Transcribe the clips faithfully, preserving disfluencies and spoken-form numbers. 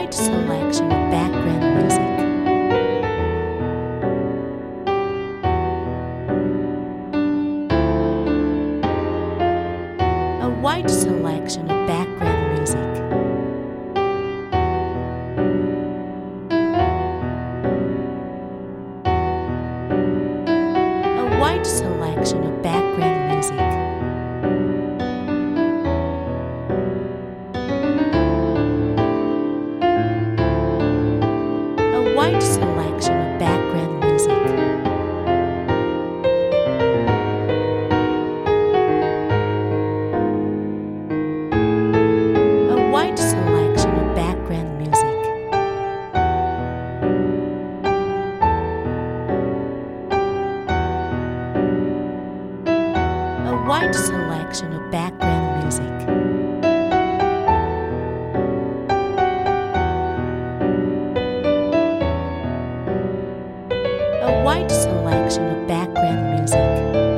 wide selection of background music. A wide selection of background music. A wide selection of background music. A wide selection of background music. A wide selection of background music. A wide selection of background music. A wide selection of background music.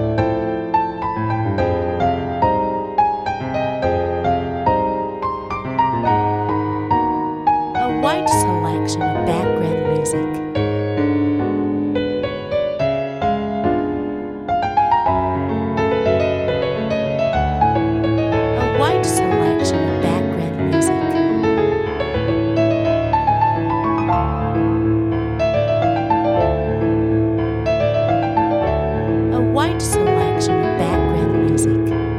A wide selection of background music. A wide selection of background music. A wide selection of background music.